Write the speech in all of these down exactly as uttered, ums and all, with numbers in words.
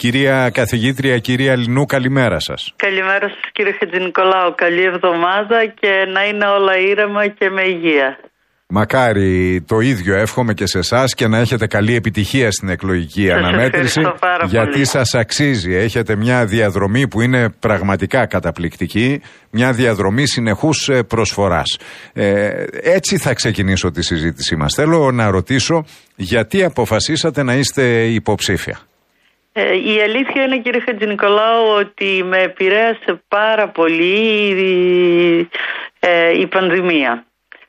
Κυρία Καθηγήτρια, κυρία Λινού, καλημέρα σας. Καλημέρα σας κύριε Χατζηνικολάου, καλή εβδομάδα και να είναι όλα ήρεμα και με υγεία. Μακάρι το ίδιο εύχομαι και σε εσάς και να έχετε καλή επιτυχία στην εκλογική σας αναμέτρηση, γιατί πολύ. σας αξίζει. Έχετε μια διαδρομή που είναι πραγματικά καταπληκτική, μια διαδρομή συνεχούς προσφοράς. Ε, έτσι θα ξεκινήσω τη συζήτησή μας. Θέλω να ρωτήσω γιατί αποφασίσατε να είστε υποψήφια. Ε, η αλήθεια είναι κύριε Χατζηνικολάου ότι με επηρέασε πάρα πολύ η, ε, η πανδημία.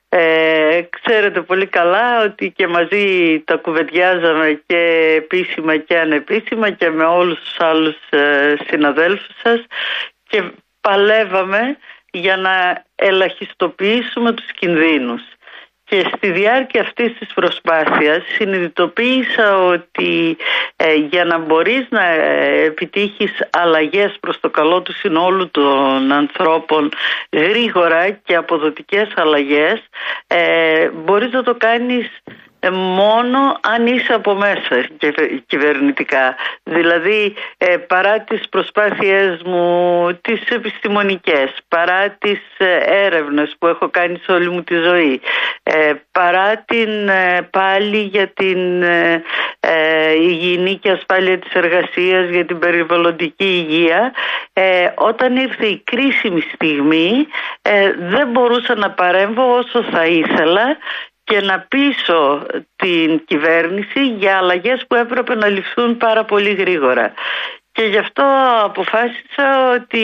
Ε, ξέρετε πολύ καλά ότι και μαζί τα κουβεντιάζαμε και επίσημα και ανεπίσημα και με όλους τους άλλους ε, συναδέλφους σας και παλεύαμε για να ελαχιστοποιήσουμε τους κινδύνους. Και στη διάρκεια αυτής της προσπάθειας συνειδητοποίησα ότι ε, για να μπορείς να ε, επιτύχεις αλλαγές προς το καλό του συνόλου των ανθρώπων γρήγορα και αποδοτικές αλλαγές, ε, μπορείς να το κάνεις μόνο αν είσαι από μέσα κυβερνητικά. Δηλαδή ε, παρά τις προσπάθειές μου τις επιστημονικές, παρά τις ε, έρευνες που έχω κάνει σε όλη μου τη ζωή, ε, παρά την ε, πάλι για την ε, ε, υγιεινή και ασφάλεια της εργασίας, για την περιβαλλοντική υγεία, ε, όταν ήρθε η κρίσιμη στιγμή ε, δεν μπορούσα να παρέμβω όσο θα ήθελα και να πείσω την κυβέρνηση για αλλαγές που έπρεπε να ληφθούν πάρα πολύ γρήγορα. Και γι' αυτό αποφάσισα ότι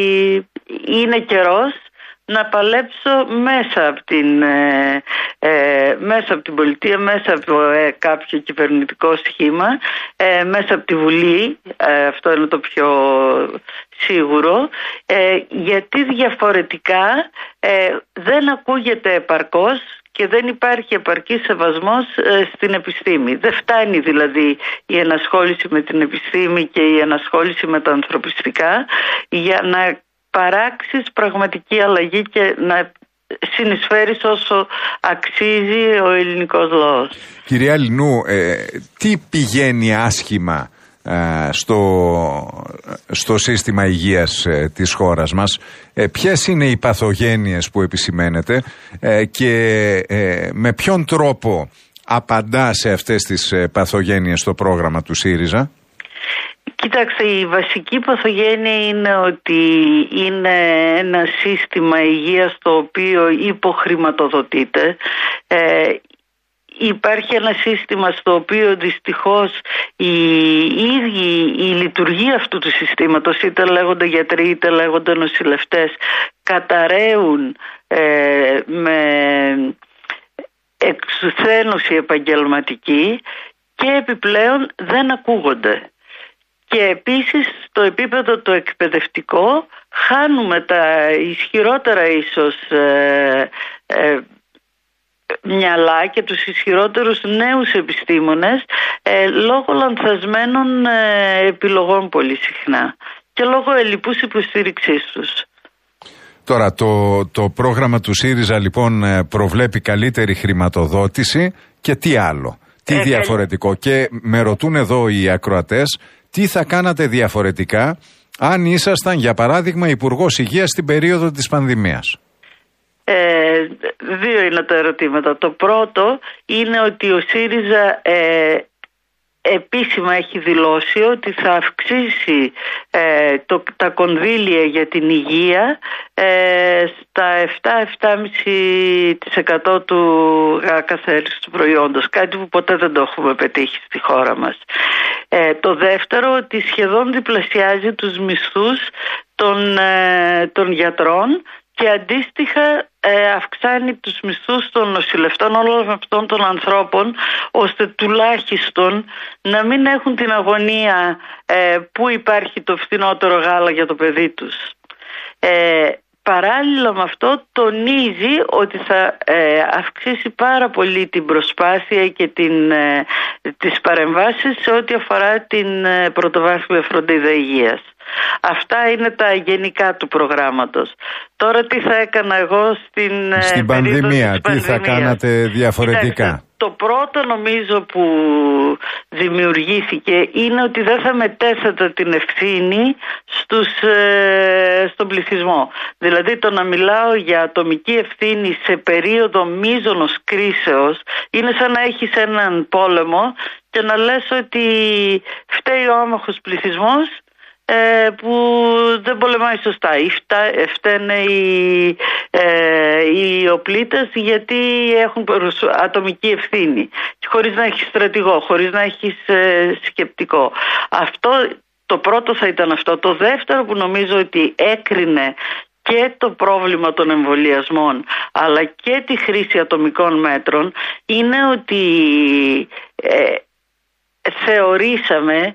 είναι καιρός να παλέψω μέσα από την, ε, ε, μέσα από την πολιτεία, μέσα από ε, κάποιο κυβερνητικό σχήμα, ε, μέσα από τη Βουλή, ε, αυτό είναι το πιο σίγουρο, ε, γιατί διαφορετικά ε, δεν ακούγεται επαρκώς και δεν υπάρχει επαρκής σεβασμός ε, στην επιστήμη. Δεν φτάνει δηλαδή η ενασχόληση με την επιστήμη και η ενασχόληση με τα ανθρωπιστικά για να παράξεις πραγματική αλλαγή και να συνεισφέρεις όσο αξίζει ο ελληνικός λαός. Κυρία Λινού, ε, τι πηγαίνει άσχημα Στο, στο σύστημα υγείας ε, της χώρας μας, ε, ποιες είναι οι παθογένειες που επισημαίνετε ε, και ε, με ποιον τρόπο απαντά σε αυτές τις ε, παθογένειες το πρόγραμμα του ΣΥΡΙΖΑ? Κοιτάξτε, η βασική παθογένεια είναι ότι είναι ένα σύστημα υγείας το οποίο υποχρηματοδοτείται. Ε, Υπάρχει ένα σύστημα στο οποίο δυστυχώς η, η ίδια η λειτουργία αυτού του συστήματος, είτε λέγονται γιατροί είτε λέγονται νοσηλευτές, καταραίουν ε, με εξουθένωση επαγγελματική και επιπλέον δεν ακούγονται. Και επίσης στο επίπεδο το εκπαιδευτικό χάνουμε τα ισχυρότερα ίσως ε, ε, μυαλά και τους ισχυρότερους νέους επιστήμονες ε, λόγω λανθασμένων ε, επιλογών πολύ συχνά και λόγω ελλειπούς υποστήριξής τους. Τώρα το, το πρόγραμμα του ΣΥΡΙΖΑ λοιπόν προβλέπει καλύτερη χρηματοδότηση και τι άλλο, τι ε, διαφορετικό ε, και με ρωτούν εδώ οι ακροατές τι θα κάνατε διαφορετικά αν ήσασταν για παράδειγμα Υπουργός Υγείας στην περίοδο της πανδημίας. Ε, δύο είναι τα ερωτήματα. Το πρώτο είναι ότι ο ΣΥΡΙΖΑ ε, επίσημα έχει δηλώσει ότι θα αυξήσει ε, το, τα κονδύλια για την υγεία ε, στα επτά με επτά κόμμα πέντε τοις εκατό του καθαρίστου προϊόντος, κάτι που ποτέ δεν το έχουμε πετύχει στη χώρα μας. Ε, το δεύτερο, ότι σχεδόν διπλασιάζει τους μισθούς των, ε, των γιατρών και αντίστοιχα ε, αυξάνει τους μισθούς των νοσηλευτών, όλων αυτών των ανθρώπων, ώστε τουλάχιστον να μην έχουν την αγωνία ε, που υπάρχει το φθηνότερο γάλα για το παιδί τους. Ε, παράλληλα με αυτό τονίζει ότι θα ε, αυξήσει πάρα πολύ την προσπάθεια και την, ε, τις παρεμβάσεις σε ό,τι αφορά την ε, πρωτοβάθμια φροντίδα υγείας. Αυτά είναι τα γενικά του προγράμματος. Τώρα τι θα έκανα εγώ στην, στην πανδημία, τι θα κάνατε διαφορετικά? Κοιτάξτε, το πρώτο νομίζω που δημιουργήθηκε είναι ότι δεν θα μετέθετα την ευθύνη στους, ε, στον πληθυσμό. Δηλαδή το να μιλάω για ατομική ευθύνη σε περίοδο μείζωνος κρίσεως είναι σαν να έχεις έναν πόλεμο και να λες ότι φταίει ο άμαχος πληθυσμός Ε, που δεν πολεμάει σωστά ή φταίνε οι, ε, οι οπλίτες γιατί έχουν ατομική ευθύνη χωρίς να έχεις στρατηγό, χωρίς να έχεις ε, σκεπτικό. Αυτό το πρώτο θα ήταν αυτό. Το δεύτερο που νομίζω ότι έκρινε και το πρόβλημα των εμβολιασμών αλλά και τη χρήση ατομικών μέτρων είναι ότι ε, θεωρήσαμε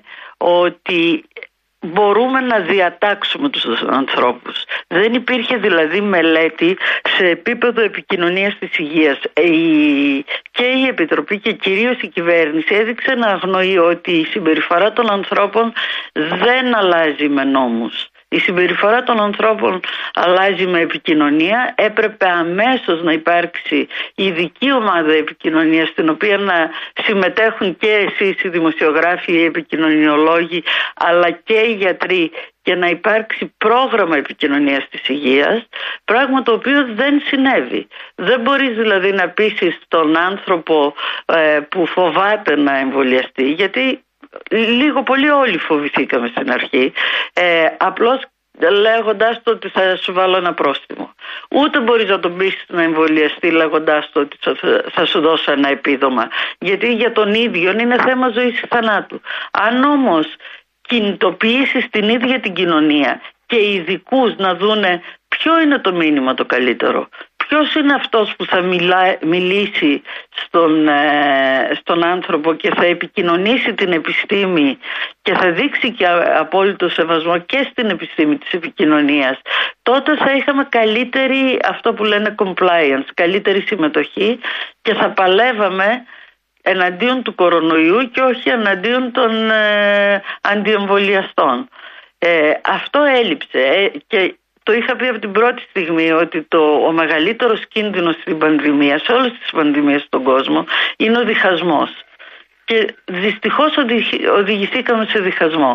ότι μπορούμε να διατάξουμε τους ανθρώπους. Δεν υπήρχε δηλαδή μελέτη σε επίπεδο επικοινωνίας της υγείας. Η, και η Επιτροπή και κυρίως η κυβέρνηση έδειξε να αγνοεί ότι η συμπεριφορά των ανθρώπων δεν αλλάζει με νόμους. Η συμπεριφορά των ανθρώπων αλλάζει με επικοινωνία. Έπρεπε αμέσως να υπάρξει ειδική ομάδα επικοινωνίας στην οποία να συμμετέχουν και εσείς οι δημοσιογράφοι, οι επικοινωνιολόγοι αλλά και οι γιατροί και να υπάρξει πρόγραμμα επικοινωνίας της υγείας, πράγμα το οποίο δεν συνέβη. Δεν μπορείς δηλαδή να πείσεις τον άνθρωπο ε, που φοβάται να εμβολιαστεί, γιατί λίγο πολύ όλοι φοβηθήκαμε στην αρχή, ε, απλώς λέγοντας το ότι θα σου βάλω ένα πρόστιμο. Ούτε μπορείς να τον πεις να εμβολιαστεί λέγοντας το ότι θα σου δώσω ένα επίδομα, γιατί για τον ίδιο είναι θέμα ζωής ή θανάτου. Αν όμως κινητοποιήσεις την ίδια την κοινωνία και ειδικούς να δούνε ποιο είναι το μήνυμα το καλύτερο, ποιος είναι αυτός που θα μιλά, μιλήσει στον, ε, στον άνθρωπο και θα επικοινωνήσει την επιστήμη και θα δείξει και απόλυτο σεβασμό και στην επιστήμη της επικοινωνίας, τότε θα είχαμε καλύτερη, αυτό που λένε compliance, καλύτερη συμμετοχή και θα παλεύαμε εναντίον του κορονοϊού και όχι εναντίον των ε, αντιεμβολιαστών. Ε, αυτό έλειψε ε, και το είχα πει από την πρώτη στιγμή ότι το, ο μεγαλύτερος κίνδυνος στην πανδημία, σε όλες τις πανδημίες στον κόσμο, είναι ο διχασμός. Και δυστυχώς οδηγηθήκαμε σε διχασμό.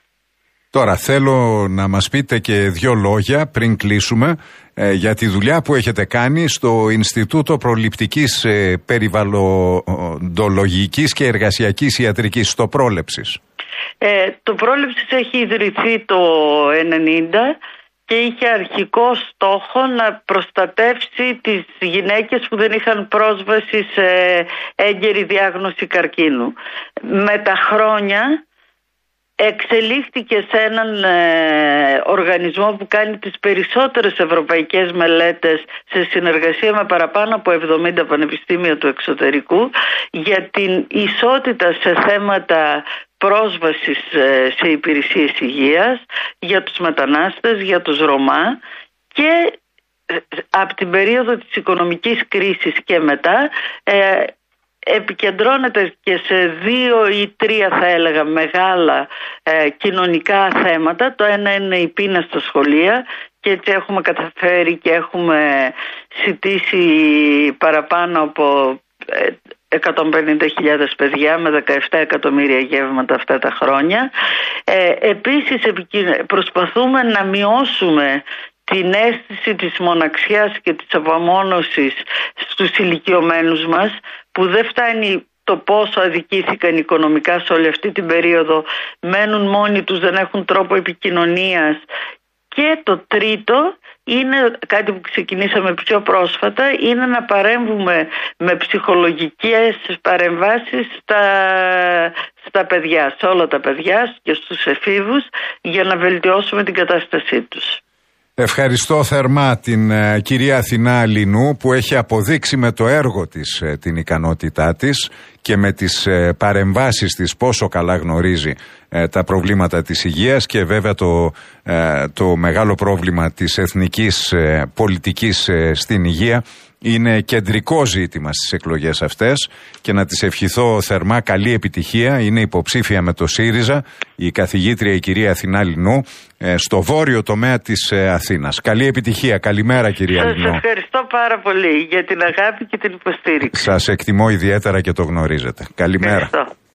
Τώρα θέλω να μας πείτε και δύο λόγια πριν κλείσουμε ε, για τη δουλειά που έχετε κάνει στο Ινστιτούτο Προληπτικής ε, Περιβαλλοντολογικής και Εργασιακής Ιατρικής, στο Πρόλεψης. Ε, το Πρόλεψης έχει ιδρυθεί το ενενήντα και είχε αρχικό στόχο να προστατεύσει τις γυναίκες που δεν είχαν πρόσβαση σε έγκαιρη διάγνωση καρκίνου. Με τα χρόνια εξελίχθηκε σε έναν ε, οργανισμό που κάνει τις περισσότερες ευρωπαϊκές μελέτες σε συνεργασία με παραπάνω από εβδομήντα πανεπιστήμια του εξωτερικού για την ισότητα σε θέματα πρόσβασης σε υπηρεσίες υγείας για τους μετανάστες, για τους Ρωμά και από την περίοδο της οικονομικής κρίσης και μετά ε, επικεντρώνεται και σε δύο ή τρία θα έλεγα μεγάλα ε, κοινωνικά θέματα. Το ένα είναι η πείνα στα σχολεία και έτσι έχουμε καταφέρει και έχουμε συντήσει παραπάνω από ε, εκατόν πενήντα χιλιάδες παιδιά με δεκαεπτά εκατομμύρια γεύματα αυτά τα χρόνια. Ε, επίσης προσπαθούμε να μειώσουμε την αίσθηση της μοναξιάς και της απομόνωσης στους ηλικιωμένους μας, που δεν φτάνει το πόσο αδικήθηκαν οικονομικά σε όλη αυτή την περίοδο, μένουν μόνοι τους, δεν έχουν τρόπο επικοινωνίας. Και το τρίτο είναι κάτι που ξεκινήσαμε πιο πρόσφατα, είναι να παρέμβουμε με ψυχολογικές παρεμβάσεις στα, στα παιδιά, σε όλα τα παιδιά και στους εφήβους, για να βελτιώσουμε την κατάστασή τους. Ευχαριστώ θερμά την uh, κυρία Αθηνά Λινού, που έχει αποδείξει με το έργο της uh, την ικανότητά της και με τις uh, παρεμβάσεις της πόσο καλά γνωρίζει uh, τα προβλήματα της υγείας και βέβαια το, uh, το μεγάλο πρόβλημα της εθνικής uh, πολιτικής uh, στην υγεία είναι κεντρικό ζήτημα στις εκλογές αυτές και να της ευχηθώ θερμά καλή επιτυχία. Είναι υποψήφια με το ΣΥΡΙΖΑ η καθηγήτρια η κυρία Αθηνά Λινού στο βόρειο τομέα της Αθήνας. Καλή επιτυχία. Καλημέρα κυρία Λινού. Σας ευχαριστώ πάρα πολύ για την αγάπη και την υποστήριξη. Σας εκτιμώ ιδιαίτερα και το γνωρίζετε. Καλημέρα. Ευχαριστώ.